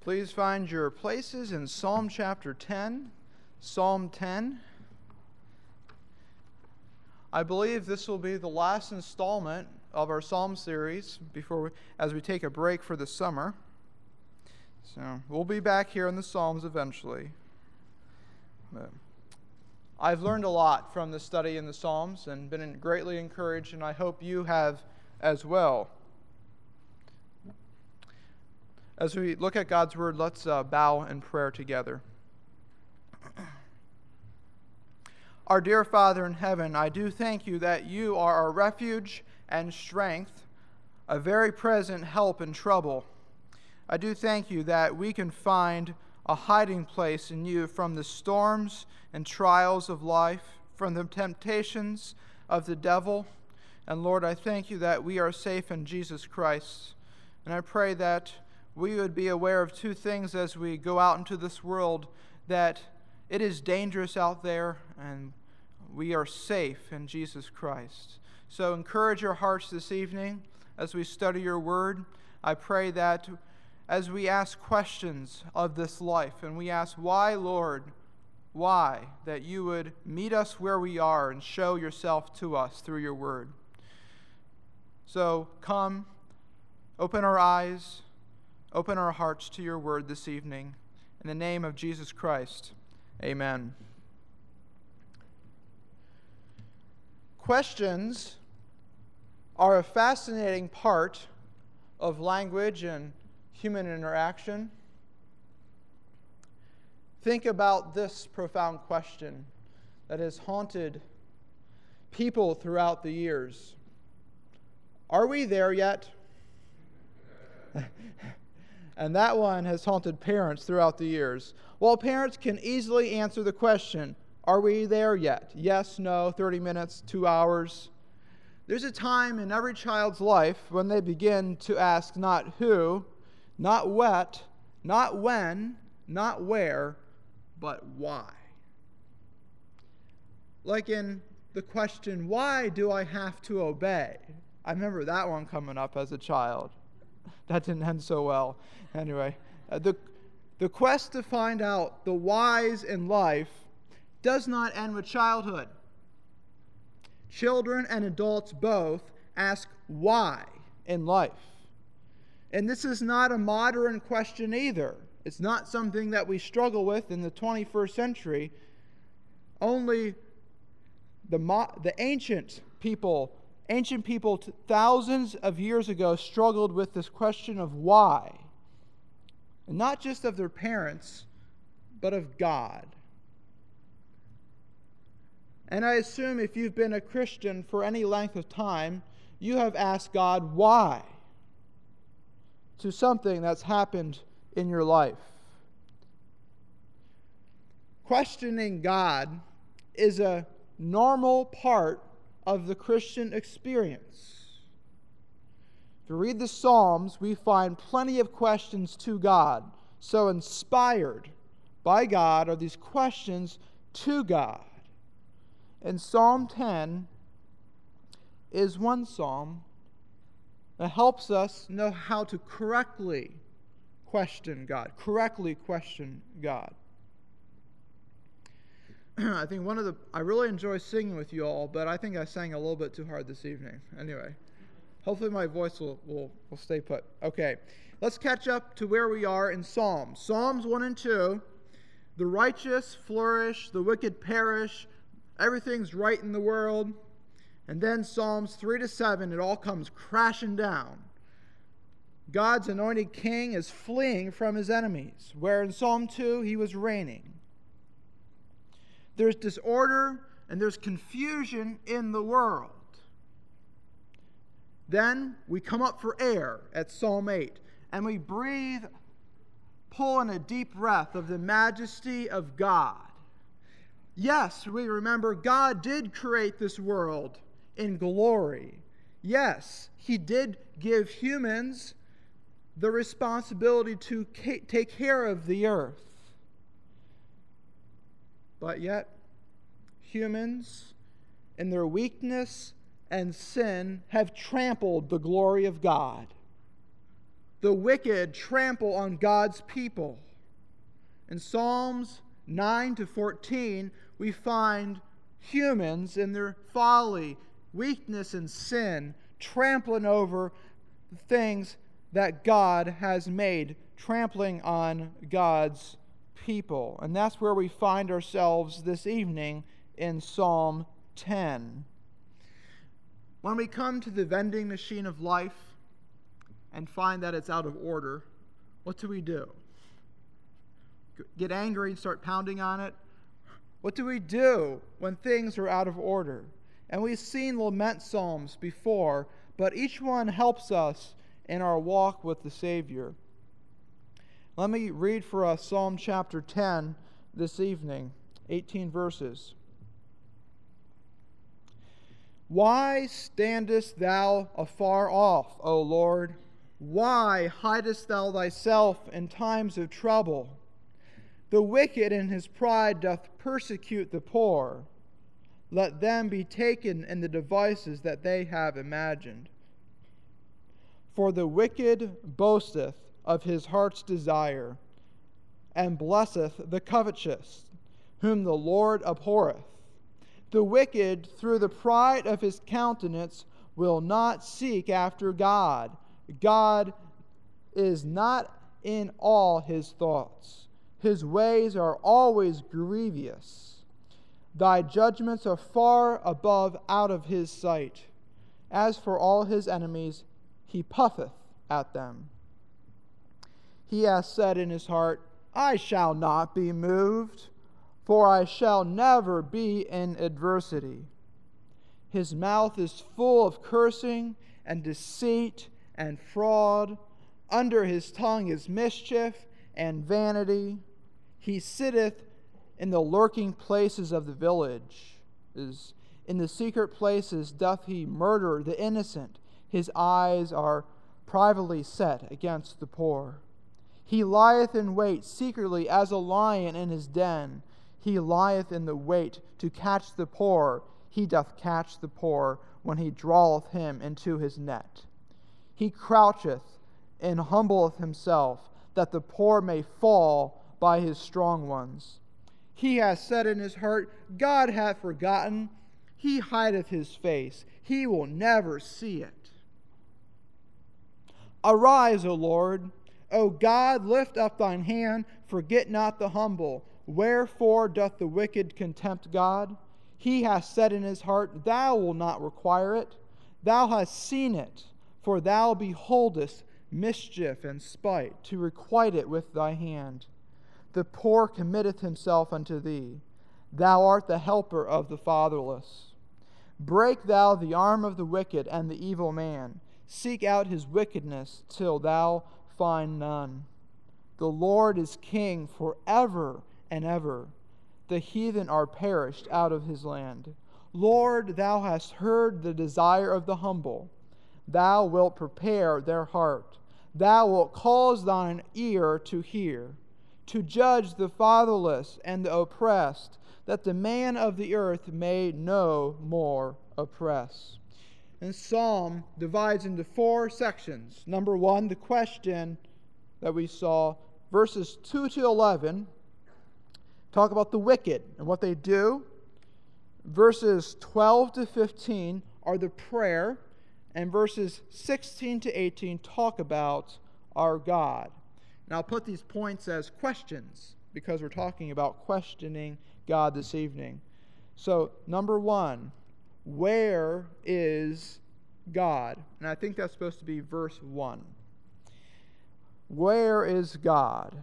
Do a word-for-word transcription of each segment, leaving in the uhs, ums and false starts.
Please find your places in Psalm chapter ten. Psalm ten. I believe this will be the last installment of our Psalm series before we, as we take a break for the summer. So we'll be back here in the Psalms eventually. But I've learned a lot from the study in the Psalms and been greatly encouraged, and I hope you have as well. As we look at God's Word, let's uh, bow in prayer together. Our dear Father in heaven, I do thank you that you are our refuge and strength, a very present help in trouble. I do thank you that we can find a hiding place in you from the storms and trials of life, from the temptations of the devil. And Lord, I thank you that we are safe in Jesus Christ. And I pray that we would be aware of two things as we go out into this world, that it is dangerous out there and we are safe in Jesus Christ. So encourage your hearts this evening as we study your word. I pray that as we ask questions of this life and we ask, why, Lord, why, that you would meet us where we are and show yourself to us through your word. So come, open our eyes, open our hearts to your word this evening. In the name of Jesus Christ, amen. Questions are a fascinating part of language and human interaction. Think about this profound question that has haunted people throughout the years. Are we there yet? And that one has haunted parents throughout the years. While parents can easily answer the question, are we there yet? Yes, no, thirty minutes, two hours. There's a time in every child's life when they begin to ask not who, not what, not when, not where, but why. Like in the question, why do I have to obey? I remember that one coming up as a child. That didn't end so well. Anyway, uh, the, the quest to find out the whys in life does not end with childhood. Children and adults both ask why in life. And this is not a modern question either. It's not something that we struggle with in the twenty-first century. Only the, mo- the ancient people, ancient people t- thousands of years ago struggled with this question of why. And not just of their parents, but of God. And I assume if you've been a Christian for any length of time, you have asked God why to something that's happened in your life. Questioning God is a normal part of the Christian experience. If you read the Psalms, we find plenty of questions to God. So inspired by God are these questions to God. And Psalm ten is one psalm that helps us know how to correctly question God, correctly question God. I think one of the, I really enjoy singing with you all, but I think I sang a little bit too hard this evening. Anyway, hopefully my voice will, will, will stay put. Okay, let's catch up to where we are in Psalms. Psalms one and two, the righteous flourish, the wicked perish, everything's right in the world. And then Psalms three to seven, it all comes crashing down. God's anointed king is fleeing from his enemies, where in Psalm two he was reigning. There's disorder and there's confusion in the world. Then we come up for air at Psalm eight, and we breathe, pull in a deep breath of the majesty of God. Yes, we remember God did create this world in glory. Yes, he did give humans the responsibility to take care of the earth. But yet, humans, in their weakness and sin, have trampled the glory of God. the wicked trample on God's people. In Psalms nine to fourteen, we find humans in their folly, weakness, and sin trampling over things that God has made, trampling on God's people. And that's where we find ourselves this evening in Psalm ten. When we come to the vending machine of life and find that it's out of order, what do we do? Get angry and start pounding on it? What do we do when things are out of order? And we've seen lament psalms before, but each one helps us in our walk with the Savior. Let me read for us Psalm chapter ten this evening, eighteen verses. Why standest thou afar off, O Lord? Why hidest thou thyself in times of trouble? The wicked in his pride doth persecute the poor. Let them be taken in the devices that they have imagined. For the wicked boasteth of his heart's desire, and blesseth the covetous, whom the Lord abhorreth. The wicked, through the pride of his countenance, will not seek after God. God is not in all his thoughts. His ways are always grievous. Thy judgments are far above out of his sight. As for all his enemies, he puffeth at them. He has said in his heart, I shall not be moved, for I shall never be in adversity. His mouth is full of cursing and deceit and fraud. Under his tongue is mischief and vanity. He sitteth in the lurking places of the village. In the secret places doth he murder the innocent. His eyes are privately set against the poor. He lieth in wait secretly as a lion in his den. He lieth in the wait to catch the poor. He doth catch the poor when he draweth him into his net. He croucheth and humbleth himself, that the poor may fall by his strong ones. He hath said in his heart, God hath forgotten. He hideth his face. He will never see it. Arise, O Lord. O God, lift up thine hand. Forget not the humble. Wherefore doth the wicked contempt God? He hath said in his heart, Thou wilt not require it. Thou hast seen it, for thou beholdest mischief and spite, to requite it with thy hand. The poor committeth himself unto thee. Thou art the helper of the fatherless. Break thou the arm of the wicked and the evil man. Seek out his wickedness till thou find none. The Lord is king forever and ever. The heathen are perished out of his land. Lord, thou hast heard the desire of the humble. Thou wilt prepare their heart. Thou wilt cause thine ear to hear, to judge the fatherless and the oppressed, that the man of the earth may no more oppress. And Psalm divides into four sections. Number one, the question that we saw, verses two to eleven, talk about the wicked and what they do. Verses twelve to fifteen are the prayer, and verses sixteen to eighteen talk about our God. Now, I'll put these points as questions because we're talking about questioning God this evening. So, number one, where is God? And I think that's supposed to be verse one. Where is God?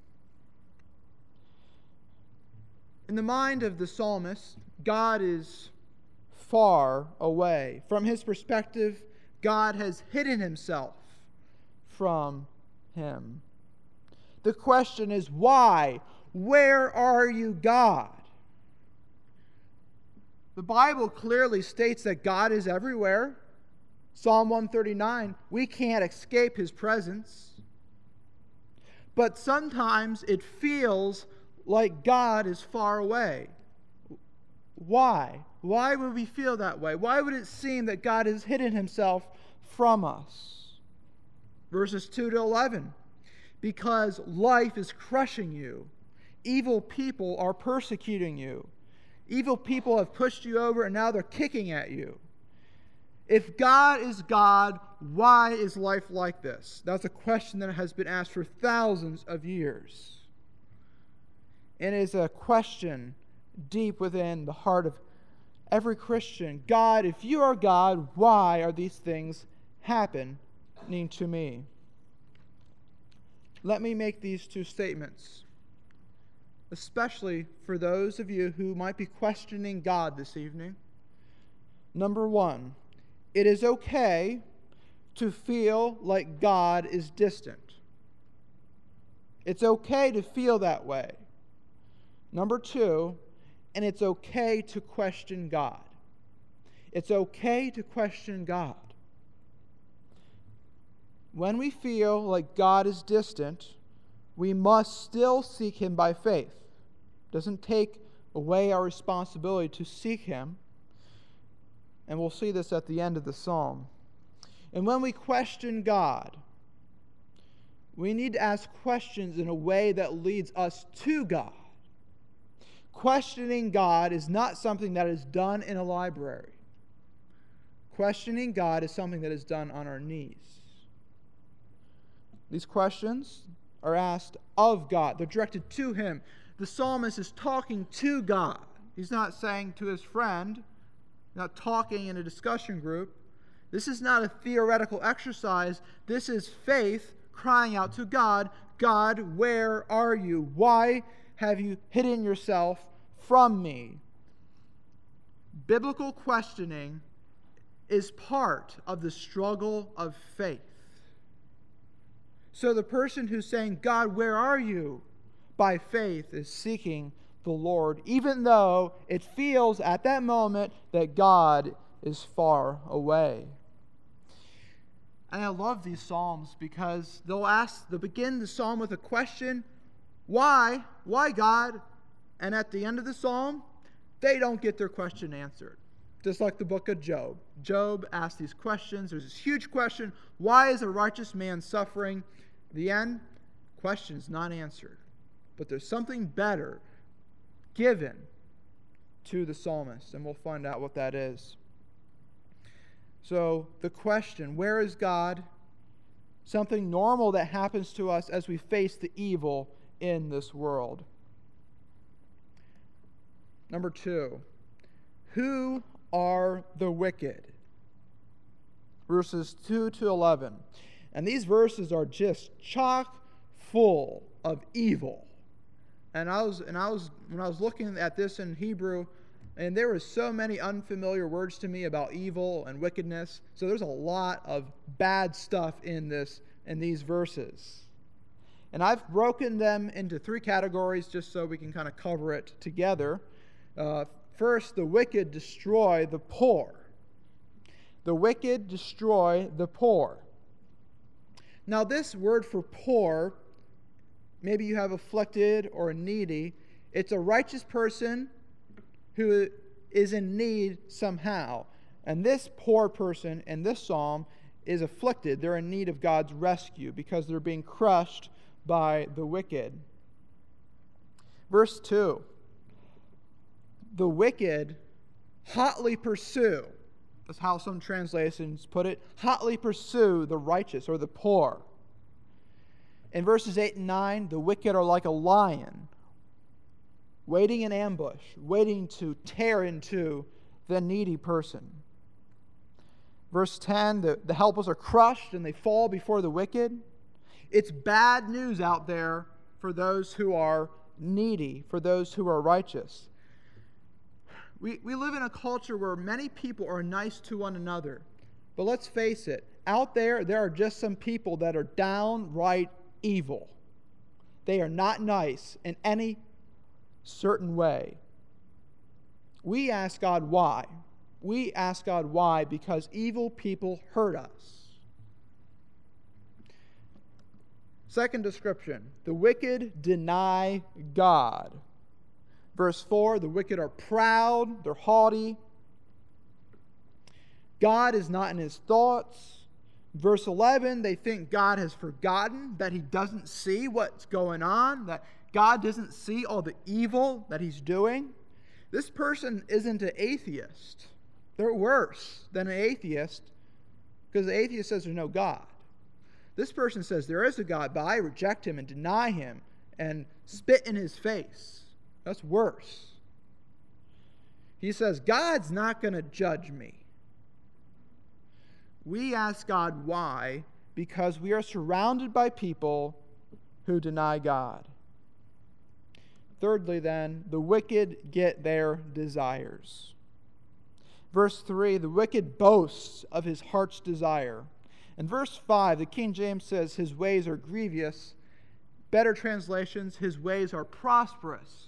In the mind of the psalmist, God is far away. From his perspective, God has hidden himself from him. The question is, why? Where are you, God? The Bible clearly states that God is everywhere. Psalm one thirty-nine, we can't escape his presence. But sometimes it feels like God is far away. Why? Why would we feel that way? Why would it seem that God has hidden himself from us? Verses two to eleven. Because life is crushing you. Evil people are persecuting you. Evil people have pushed you over and now they're kicking at you. If God is God, why is life like this? That's a question that has been asked for thousands of years. And it is a question deep within the heart of every Christian. God, if you are God, why are these things happening to me? Let me make these two statements, especially for those of you who might be questioning God this evening. Number one, it is okay to feel like God is distant. It's okay to feel that way. Number two, and it's okay to question God. It's okay to question God. When we feel like God is distant, we must still seek Him by faith. It doesn't take away our responsibility to seek Him. And we'll see this at the end of the psalm. And when we question God, we need to ask questions in a way that leads us to God. Questioning God is not something that is done in a library. Questioning God is something that is done on our knees. These questions are asked of God. They're directed to Him. The psalmist is talking to God. He's not saying to his friend, not talking in a discussion group. This is not a theoretical exercise. This is faith crying out to God. God, where are you? Why have you hidden yourself from me? Biblical questioning is part of the struggle of faith. So the person who's saying, God, where are you? By faith is seeking the Lord, even though it feels at that moment that God is far away. And I love these psalms because they'll ask, they'll begin the psalm with a question, why? Why God? And at the end of the psalm, they don't get their question answered. Just like the book of Job. Job asked these questions. There's this huge question, why is a righteous man suffering? The end, question's not answered. But there's something better given to the psalmist, and we'll find out what that is. So the question, where is God? Something normal that happens to us as we face the evil in this world. Number two, who are the wicked? Verses two to eleven. And these verses are just chock full of evil. And I was and I was when I was looking at this in Hebrew, and there were so many unfamiliar words to me about evil and wickedness. So there's a lot of bad stuff in this in these verses. And I've broken them into three categories just so we can kind of cover it together. Uh, first, the wicked destroy the poor. The wicked destroy the poor. Now, this word for poor, maybe you have afflicted or needy. It's a righteous person who is in need somehow. And this poor person in this psalm is afflicted. They're in need of God's rescue because they're being crushed by the wicked. Verse two. The wicked hotly pursue. That's how some translations put it. Hotly pursue the righteous or the poor. In verses eight and nine, the wicked are like a lion, waiting in ambush, waiting to tear into the needy person. Verse ten, the, the helpless are crushed and they fall before the wicked. It's bad news out there for those who are needy, for those who are righteous. We, we live in a culture where many people are nice to one another. But let's face it, out there, there are just some people that are downright evil. They are not nice in any certain way. We ask God why. We ask God why because evil people hurt us. Second description, the wicked deny God. Verse four, the wicked are proud, they're haughty. God is not in his thoughts. Verse eleven, they think God has forgotten, that he doesn't see what's going on, that God doesn't see all the evil that he's doing. This person isn't an atheist. They're worse than an atheist, because the atheist says there's no God. This person says there is a God, but I reject him and deny him and spit in his face. That's worse. He says, God's not going to judge me. We ask God why, because we are surrounded by people who deny God. Thirdly, then, the wicked get their desires. Verse three, the wicked boasts of his heart's desire. In verse five, the King James says his ways are grievous. Better translations, his ways are prosperous.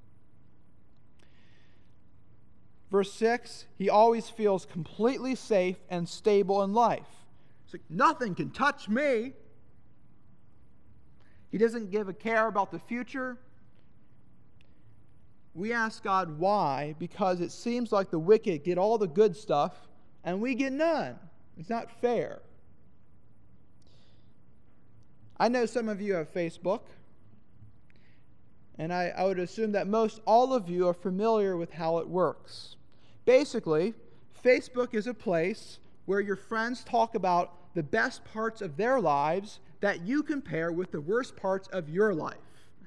Verse six, he always feels completely safe and stable in life. It's like, nothing can touch me. He doesn't give a care about the future. We ask God why, because it seems like the wicked get all the good stuff and we get none. It's not fair. I know some of you have Facebook, and I, I would assume that most all of you are familiar with how it works. Basically, Facebook is a place where your friends talk about the best parts of their lives that you compare with the worst parts of your life.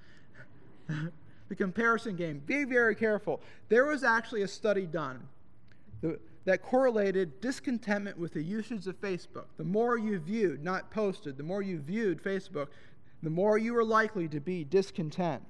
The comparison game. Be very careful. There was actually a study done that correlated discontentment with the usage of Facebook. The more you viewed, not posted, the more you viewed Facebook, the more you were likely to be discontent.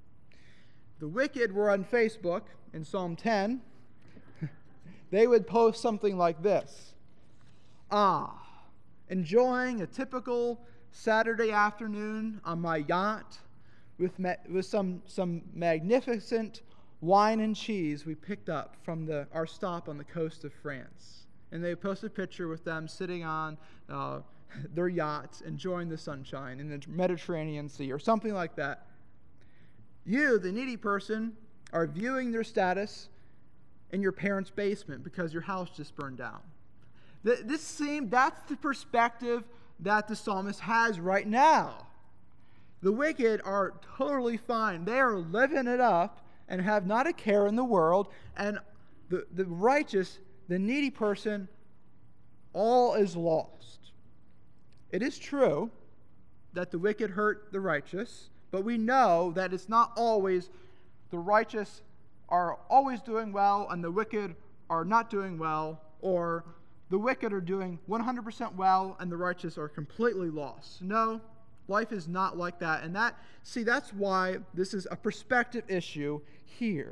The wicked were on Facebook in Psalm ten. They would post something like this. Ah, enjoying a typical Saturday afternoon on my yacht with ma- with some, some magnificent wine and cheese we picked up from the our stop on the coast of France. And they post a picture with them sitting on uh, their yachts, enjoying the sunshine in the Mediterranean Sea or something like that. You, the needy person, are viewing their status in your parents' basement because your house just burned down. This seemed, that's the perspective that the psalmist has right now. The wicked are totally fine. They are living it up and have not a care in the world. And the, the righteous, the needy person, all is lost. It is true that the wicked hurt the righteous, but we know that it's not always the righteous are always doing well and the wicked are not doing well, or the wicked are doing one hundred percent well and the righteous are completely lost. No, life is not like that. And that, see, that's why this is a perspective issue here.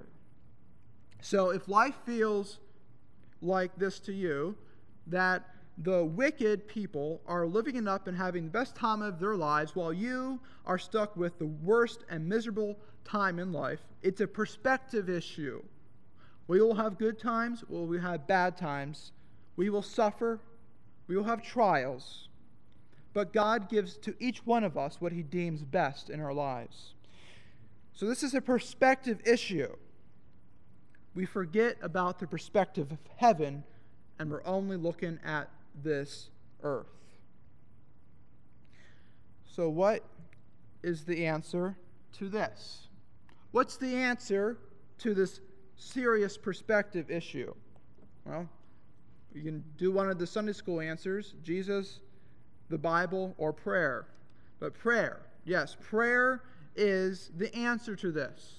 So if life feels like this to you, that the wicked people are living it up and having the best time of their lives while you are stuck with the worst and miserable time in life, it's a perspective issue. We will have good times, we will have bad times. We will suffer, we will have trials. But God gives to each one of us what he deems best in our lives. So this is a perspective issue. We forget about the perspective of heaven, and we're only looking at this earth. So what is the answer to this? What's the answer to this serious perspective issue? Well, you can do one of the Sunday school answers, Jesus, the Bible, or prayer. But prayer, yes, prayer is the answer to this.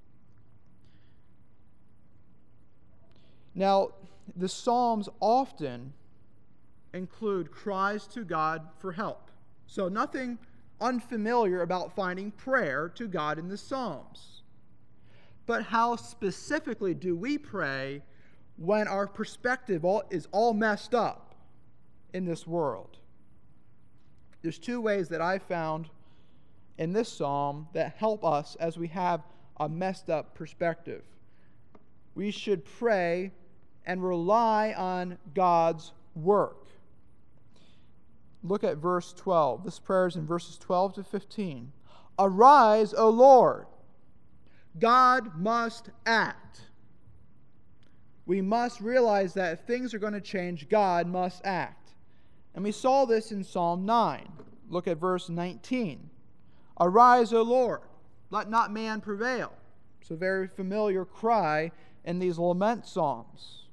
Now, the Psalms often include cries to God for help. So nothing unfamiliar about finding prayer to God in the Psalms. But how specifically do we pray when our perspective all, is all messed up in this world? There's two ways that I found in this psalm that help us as we have a messed up perspective. We should pray and rely on God's work. Look at verse twelve. This prayer is in verses twelve to fifteen. Arise, O Lord. God must act. We must realize that if things are going to change, God must act. And we saw this in Psalm nine. Look at verse nineteen. Arise, O Lord, let not man prevail. It's a very familiar cry in these lament psalms.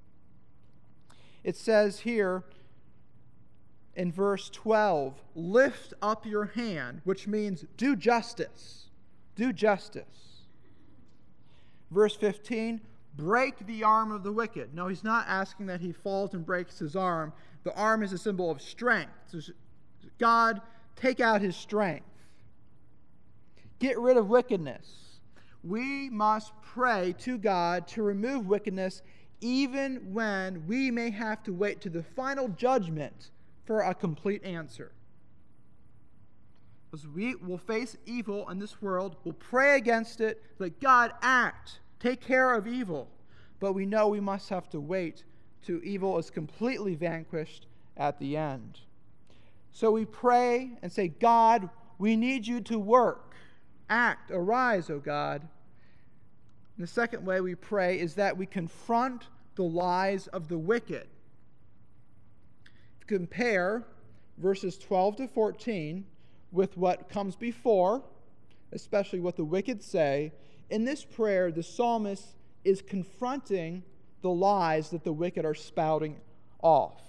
It says here in verse twelve, lift up your hand, which means do justice. Do justice. Verse fifteen, break the arm of the wicked. No, he's not asking that he falls and breaks his arm. The arm is a symbol of strength. So God, take out his strength. Get rid of wickedness. We must pray to God to remove wickedness even when we may have to wait to the final judgment for a complete answer. Because we will face evil in this world, we'll pray against it, let God act, take care of evil. But we know we must have to wait till evil is completely vanquished at the end. So we pray and say, God, we need you to work. Act, arise, O God. And the second way we pray is that we confront the lies of the wicked. Compare verses twelve to fourteen with what comes before, especially what the wicked say. In this prayer, the psalmist is confronting the lies that the wicked are spouting off.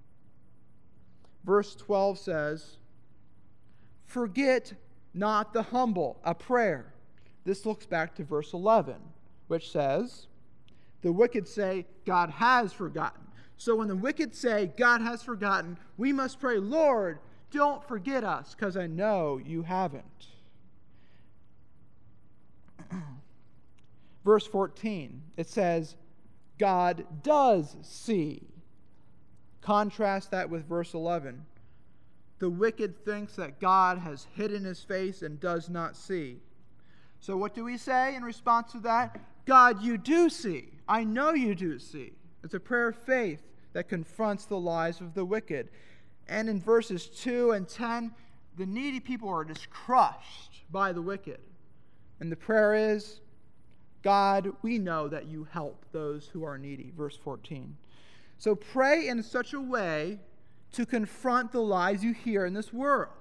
Verse twelve says, forget not the humble, a prayer. This looks back to verse eleven, which says, the wicked say, God has forgotten. So when the wicked say, God has forgotten, we must pray, Lord, don't forget us, because I know you haven't. Verse fourteen, it says, God does see. Contrast that with verse eleven. The wicked thinks that God has hidden his face and does not see. So what do we say in response to that? God, you do see. I know you do see. It's a prayer of faith that confronts the lies of the wicked. And in verses two and ten, the needy people are just crushed by the wicked. And the prayer is, God, we know that you help those who are needy. Verse fourteen. So pray in such a way to confront the lies you hear in this world.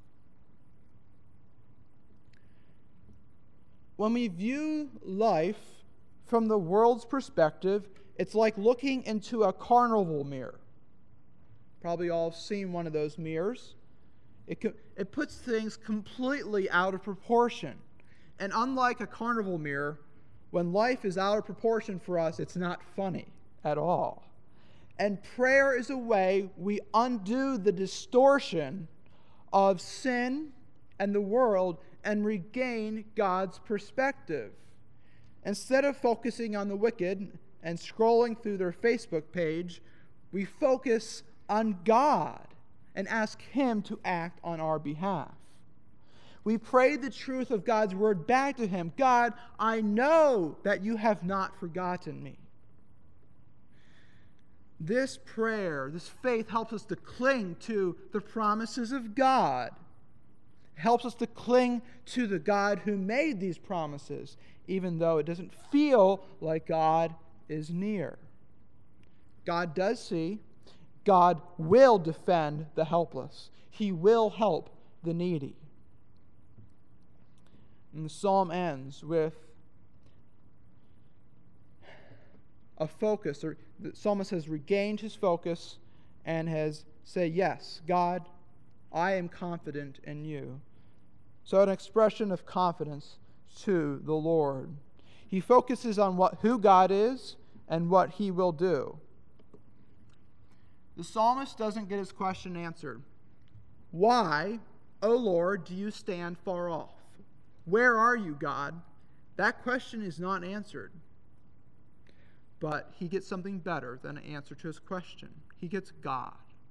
When we view life from the world's perspective, it's like looking into a carnival mirror. Probably all have seen one of those mirrors. It, it puts things completely out of proportion. And unlike a carnival mirror, when life is out of proportion for us, it's not funny at all. And prayer is a way we undo the distortion of sin and the world and regain God's perspective. Instead of focusing on the wicked and scrolling through their Facebook page, we focus on God and ask Him to act on our behalf. We pray the truth of God's word back to Him. God, I know that you have not forgotten me. This prayer, this faith helps us to cling to the promises of God. It helps us to cling to the God who made these promises, even though it doesn't feel like God is near. God does see. God will defend the helpless. He will help the needy. And the psalm ends with a focus, or the psalmist has regained his focus and has said, yes, God, I am confident in you. So an expression of confidence to the Lord. He focuses on what who God is and what He will do. The psalmist doesn't get his question answered. Why, O Lord, do you stand far off? Where are you, God? That question is not answered. But he gets something better than an answer to his question. He gets God.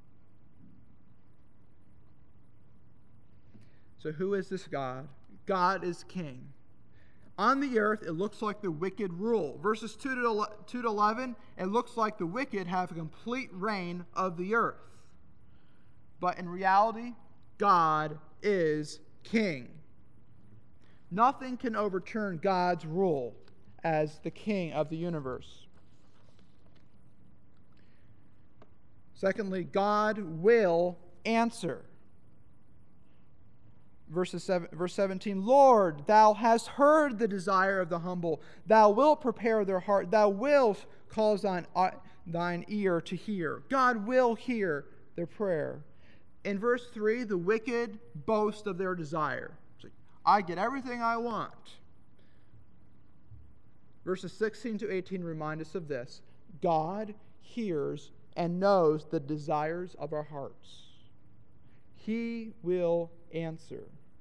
So who is this God? God is king. On the earth, it looks like the wicked rule. Verses two to eleven, it looks like the wicked have a complete reign of the earth. But in reality, God is king. Nothing can overturn God's rule as the king of the universe. Secondly, God will answer. Verses seven, verse seventeen, Lord, thou hast heard the desire of the humble. Thou wilt prepare their heart. Thou wilt cause thine, uh, thine ear to hear. God will hear their prayer. In verse three, the wicked boast of their desire. Like, I get everything I want. Verses sixteen to eighteen remind us of this. God hears and knows the desires of our hearts. He will answer.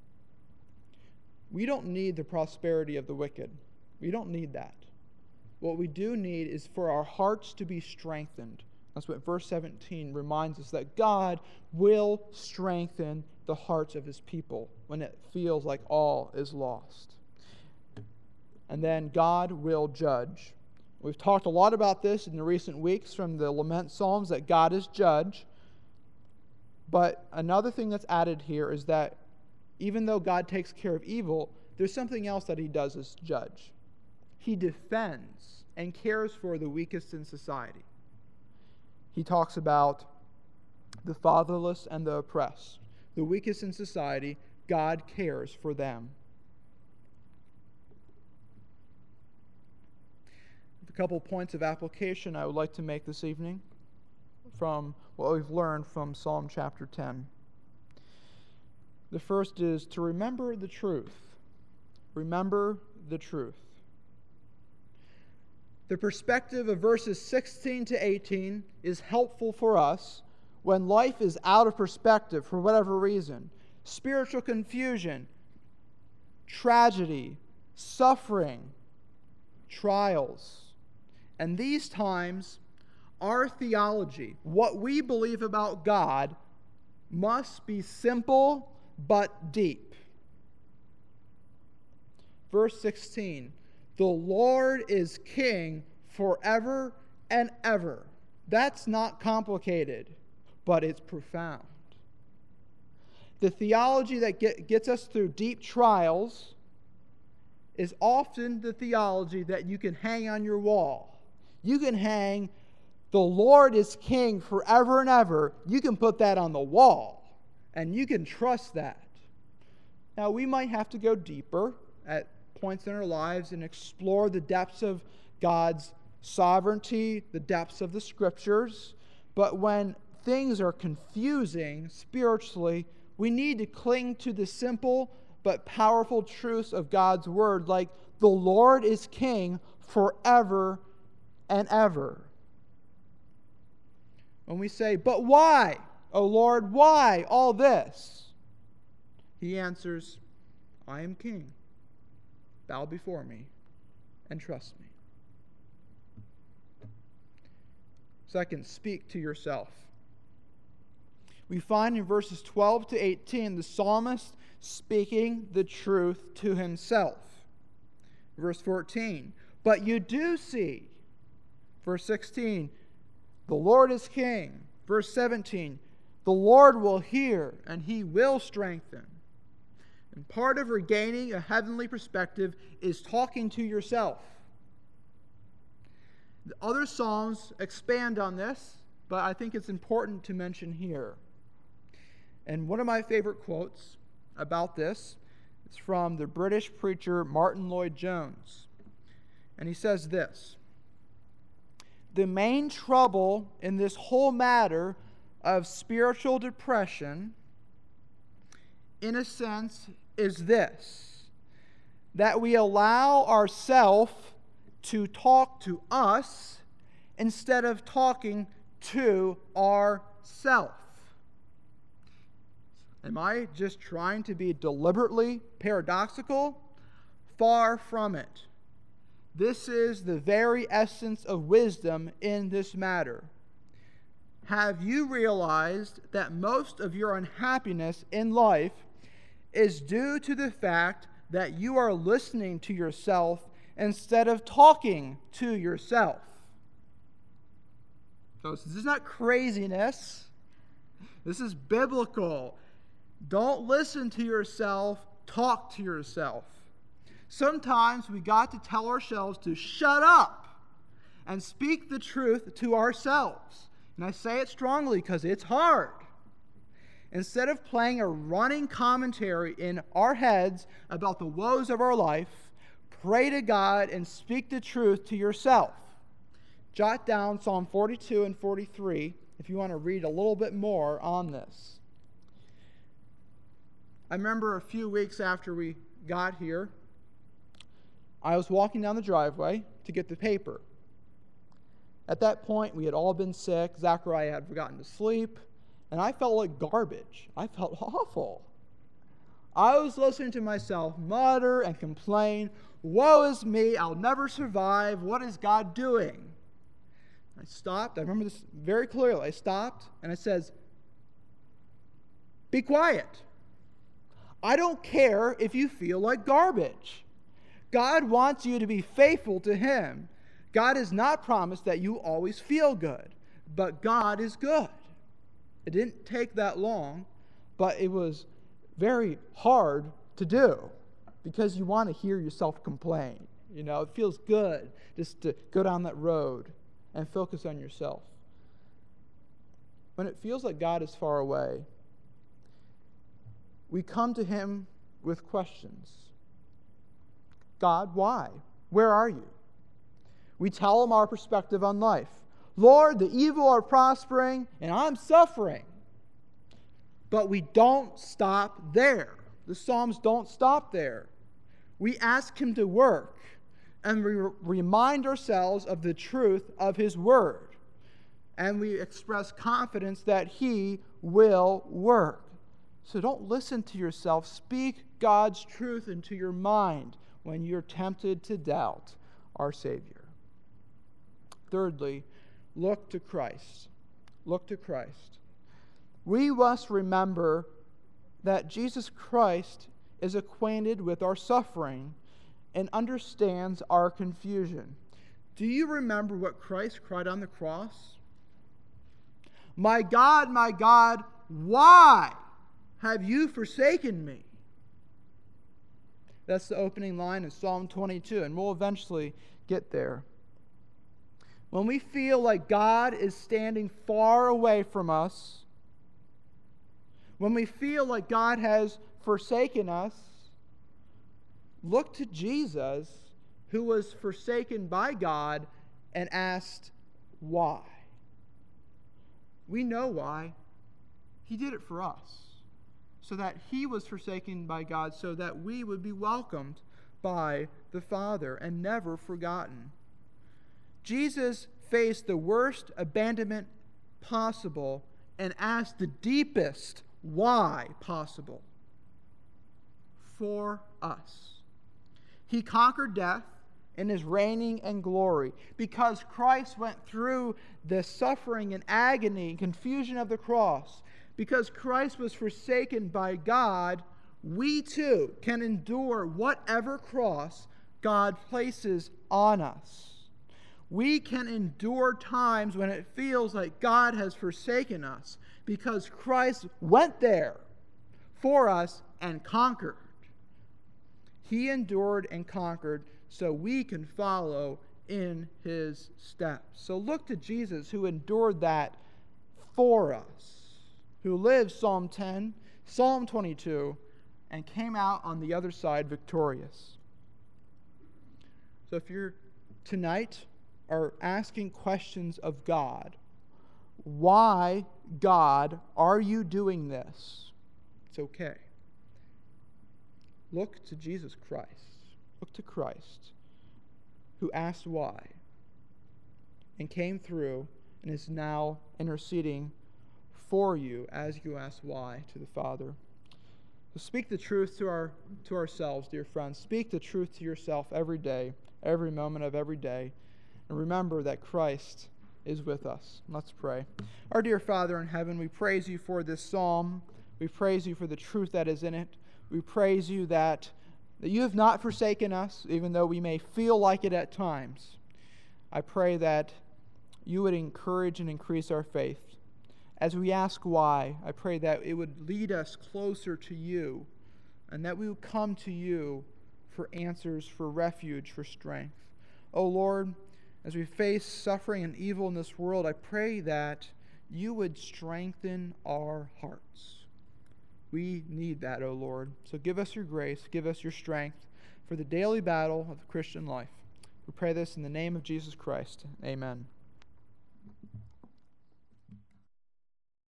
We don't need the prosperity of the wicked. We don't need that. What we do need is for our hearts to be strengthened. That's what verse seventeen reminds us, that God will strengthen the hearts of his people when it feels like all is lost. And then God will judge. We've talked a lot about this in the recent weeks from the lament psalms, that God is judge. But another thing that's added here is that even though God takes care of evil, there's something else that he does as judge. He defends and cares for the weakest in society. He talks about the fatherless and the oppressed. The weakest in society, God cares for them. A couple points of application I would like to make this evening from what we've learned from Psalm chapter ten. The first is to remember the truth. Remember the truth. The perspective of verses sixteen to eighteen is helpful for us when life is out of perspective for whatever reason. Spiritual confusion, tragedy, suffering, trials. And these times, our theology, what we believe about God, must be simple but deep. Verse sixteen, the Lord is king forever and ever. That's not complicated, but it's profound. The theology that get, gets us through deep trials is often the theology that you can hang on your wall. You can hang, the Lord is king forever and ever. You can put that on the wall, and you can trust that. Now, we might have to go deeper at points in our lives and explore the depths of God's sovereignty, the depths of the Scriptures. But when things are confusing spiritually, we need to cling to the simple but powerful truths of God's Word, like the Lord is king forever and ever. When we say, but why, O Lord, why all this? He answers, I am king. Bow before me and trust me. Second, speak to yourself. We find in verses twelve to eighteen the psalmist speaking the truth to himself. Verse fourteen, but you do see. Verse sixteen, the Lord is king. Verse seventeen, the Lord will hear and he will strengthen. And part of regaining a heavenly perspective is talking to yourself. The other Psalms expand on this, but I think it's important to mention here. And one of my favorite quotes about this is from the British preacher Martin Lloyd-Jones. And he says this: the main trouble in this whole matter of spiritual depression, in a sense, is this: that we allow ourselves to talk to us instead of talking to ourself. Am I just trying to be deliberately paradoxical? Far from it. This is the very essence of wisdom in this matter. Have you realized that most of your unhappiness in life is due to the fact that you are listening to yourself instead of talking to yourself? So this is not craziness. This is biblical. Don't listen to yourself, talk to yourself. Sometimes we got to tell ourselves to shut up and speak the truth to ourselves. And I say it strongly because it's hard. Instead of playing a running commentary in our heads about the woes of our life, pray to God and speak the truth to yourself. Jot down Psalm forty-two and forty-three if you want to read a little bit more on this. I remember a few weeks after we got here, I was walking down the driveway to get the paper. At that point, we had all been sick. Zachariah had forgotten to sleep, and I felt like garbage. I felt awful. I was listening to myself mutter and complain, "Woe is me, I'll never survive. What is God doing?" I stopped. I remember this very clearly. I stopped, and I says, "Be quiet. I don't care if you feel like garbage. God wants you to be faithful to Him. God has not promised that you always feel good, but God is good." It didn't take that long, but it was very hard to do because you want to hear yourself complain. You know, it feels good just to go down that road and focus on yourself. When it feels like God is far away, we come to Him with questions. God, why? Where are you? We tell Him our perspective on life. Lord, the evil are prospering and I'm suffering. But we don't stop there. The Psalms don't stop there. We ask Him to work and we remind ourselves of the truth of His Word. And we express confidence that He will work. So don't listen to yourself. Speak God's truth into your mind when you're tempted to doubt our Savior. Thirdly, look to Christ. Look to Christ. We must remember that Jesus Christ is acquainted with our suffering and understands our confusion. Do you remember what Christ cried on the cross? "My God, my God, why have you forsaken me?" That's the opening line in Psalm twenty-two, and we'll eventually get there. When we feel like God is standing far away from us, when we feel like God has forsaken us, look to Jesus, who was forsaken by God and asked why. We know why. He did it for us, so that He was forsaken by God, so that we would be welcomed by the Father and never forgotten. Jesus faced the worst abandonment possible and asked the deepest why possible for us. He conquered death and is reigning in glory. Because Christ went through the suffering and agony and confusion of the cross, because Christ was forsaken by God, we too can endure whatever cross God places on us. We can endure times when it feels like God has forsaken us, because Christ went there for us and conquered. He endured and conquered so we can follow in His steps. So look to Jesus, who endured that for us, who lived Psalm ten, Psalm twenty-two, and came out on the other side victorious. So if you're tonight are asking questions of God, why, God, are you doing this? It's okay. Look to Jesus Christ. Look to Christ, who asked why and came through and is now interceding for you as you ask why to the Father. So speak the truth to our to ourselves, dear friends. Speak the truth to yourself every day, every moment of every day. And remember that Christ is with us. Let's pray. Our dear Father in heaven, we praise you for this psalm. We praise you for the truth that is in it. We praise you that, that you have not forsaken us, even though we may feel like it at times. I pray that you would encourage and increase our faith. As we ask why, I pray that it would lead us closer to you, and that we would come to you for answers, for refuge, for strength. Oh Lord, as we face suffering and evil in this world, I pray that you would strengthen our hearts. We need that, O Lord. So give us your grace, give us your strength for the daily battle of the Christian life. We pray this in the name of Jesus Christ. Amen.